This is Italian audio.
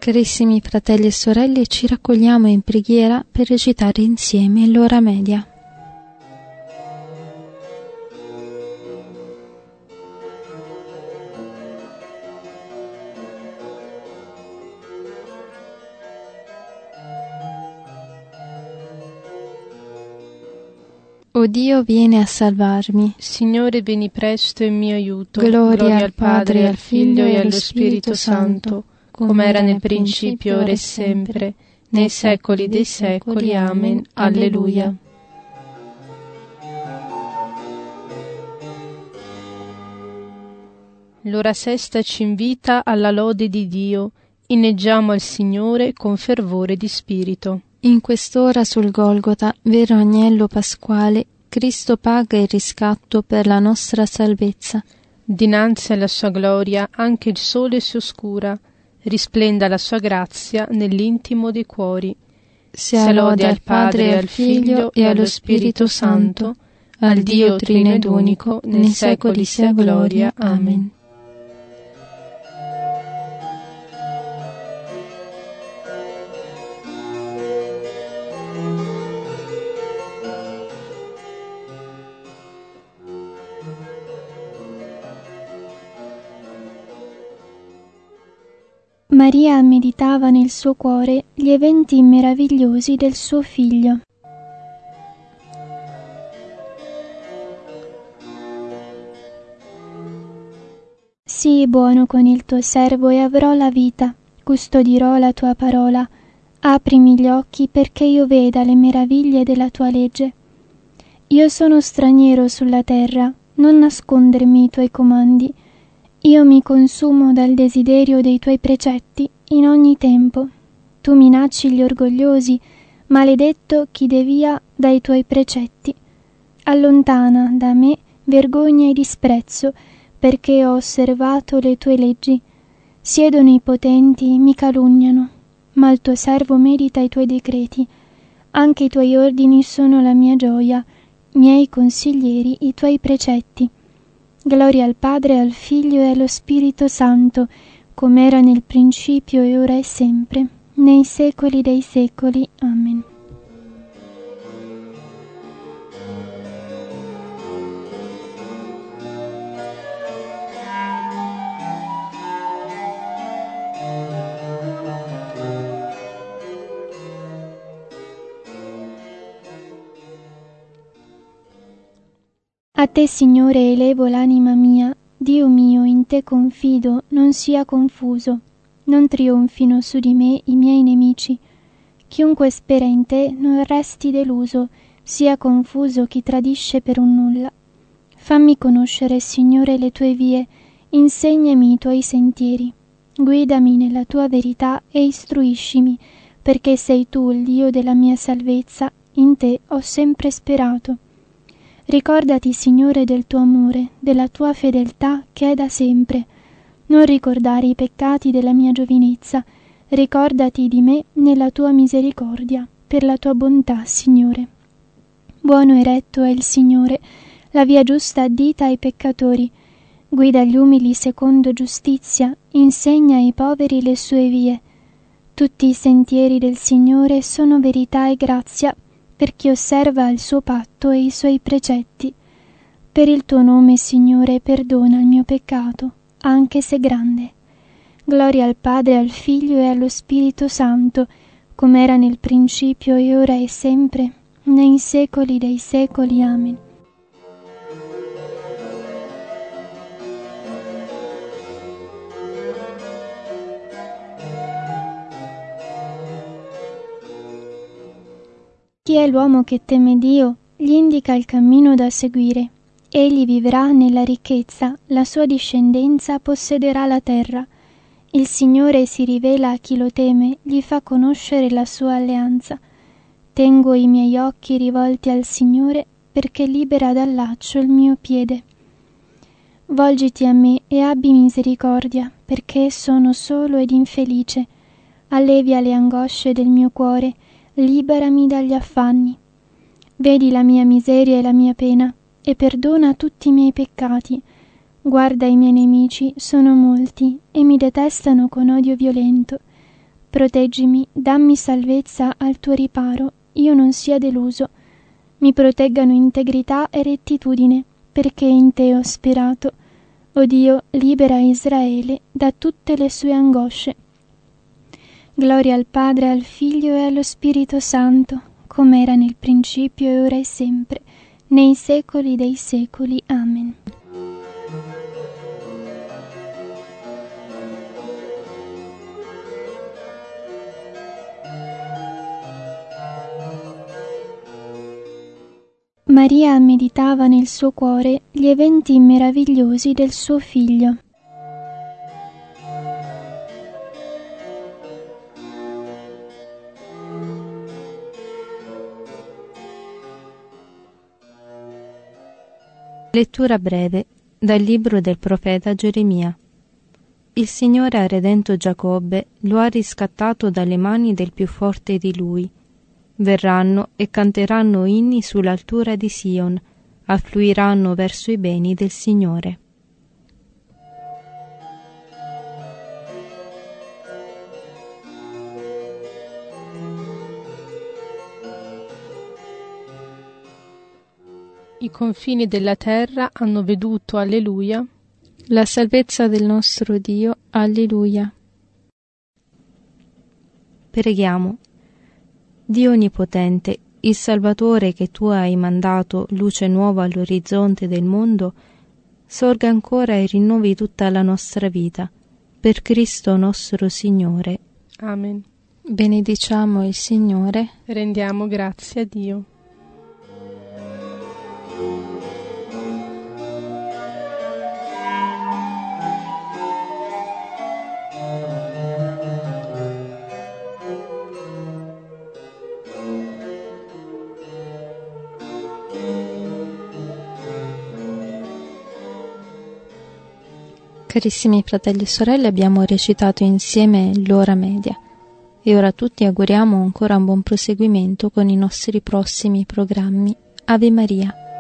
Carissimi fratelli e sorelle, ci raccogliamo in preghiera per recitare insieme l'ora media. O Dio, vieni a salvarmi. Signore, vieni presto in mio aiuto. Gloria al Padre, al Figlio e allo Spirito Santo, come era nel principio, ora e sempre, nei secoli dei secoli. Amen. Alleluia. L'ora sesta ci invita alla lode di Dio. Inneggiamo al Signore con fervore di spirito. In quest'ora sul Golgota, vero agnello pasquale, Cristo paga il riscatto per la nostra salvezza. Dinanzi alla sua gloria anche il sole si oscura, risplenda la sua grazia nell'intimo dei cuori. Sia lode al Padre e al Figlio e allo Spirito Santo, al Dio Trino ed Unico, nei secoli sia gloria. Amen. Maria meditava nel suo cuore gli eventi meravigliosi del suo figlio. Sii buono con il tuo servo e avrò la vita, custodirò la tua parola. Aprimi gli occhi perché io veda le meraviglie della tua legge. Io sono straniero sulla terra, non nascondermi i tuoi comandi. Io mi consumo dal desiderio dei tuoi precetti in ogni tempo. Tu minacci gli orgogliosi, maledetto chi devia dai tuoi precetti. Allontana da me vergogna e disprezzo, perché ho osservato le tue leggi. Siedono i potenti, mi calunniano, ma il tuo servo medita i tuoi decreti. Anche i tuoi ordini sono la mia gioia, miei consiglieri i tuoi precetti. Gloria al Padre, al Figlio e allo Spirito Santo, come era nel principio e ora e sempre, nei secoli dei secoli. Amen. A te, Signore, elevo l'anima mia. Dio mio, in te confido, non sia confuso. Non trionfino su di me i miei nemici. Chiunque spera in te non resti deluso, sia confuso chi tradisce per un nulla. Fammi conoscere, Signore, le tue vie, insegnami i tuoi sentieri. Guidami nella tua verità e istruiscimi, perché sei tu il Dio della mia salvezza, in te ho sempre sperato. Ricordati, Signore, del tuo amore, della tua fedeltà che è da sempre. Non ricordare i peccati della mia giovinezza, ricordati di me nella tua misericordia, per la tua bontà, Signore. Buono e retto è il Signore, la via giusta addita ai peccatori. Guida gli umili secondo giustizia, insegna ai poveri le sue vie. Tutti i sentieri del Signore sono verità e grazia, per chi osserva il suo patto e i suoi precetti. Per il tuo nome, Signore, perdona il mio peccato, anche se grande. Gloria al Padre, al Figlio e allo Spirito Santo, come era nel principio e ora e sempre, nei secoli dei secoli. Amen. Chi è l'uomo che teme Dio, gli indica il cammino da seguire. Egli vivrà nella ricchezza, la sua discendenza possederà la terra. Il Signore si rivela a chi lo teme, gli fa conoscere la sua alleanza. Tengo i miei occhi rivolti al Signore, perché libera dal laccio il mio piede. Volgiti a me e abbi misericordia, perché sono solo ed infelice. Allevia le angosce del mio cuore, liberami dagli affanni. Vedi la mia miseria e la mia pena, e perdona tutti i miei peccati. Guarda, i miei nemici sono molti, e mi detestano con odio violento. Proteggimi, dammi salvezza al tuo riparo, io non sia deluso. Mi proteggano integrità e rettitudine, perché in te ho sperato. O Dio, libera Israele da tutte le sue angosce. Gloria al Padre, al Figlio e allo Spirito Santo, come era nel principio e ora e sempre, nei secoli dei secoli. Amen. Maria meditava nel suo cuore gli eventi meravigliosi del suo Figlio. Lettura breve dal libro del profeta Geremia. Il Signore ha redento Giacobbe, lo ha riscattato dalle mani del più forte di lui. Verranno e canteranno inni sull'altura di Sion, affluiranno verso i beni del Signore. I confini della terra hanno veduto, alleluia, la salvezza del nostro Dio, alleluia. Preghiamo. Dio Onnipotente, il Salvatore che tu hai mandato, luce nuova all'orizzonte del mondo, sorga ancora e rinnovi tutta la nostra vita. Per Cristo nostro Signore. Amen. Benediciamo il Signore. Rendiamo grazie a Dio. Carissimi fratelli e sorelle, abbiamo recitato insieme l'ora media e ora tutti auguriamo ancora un buon proseguimento con i nostri prossimi programmi. Ave Maria.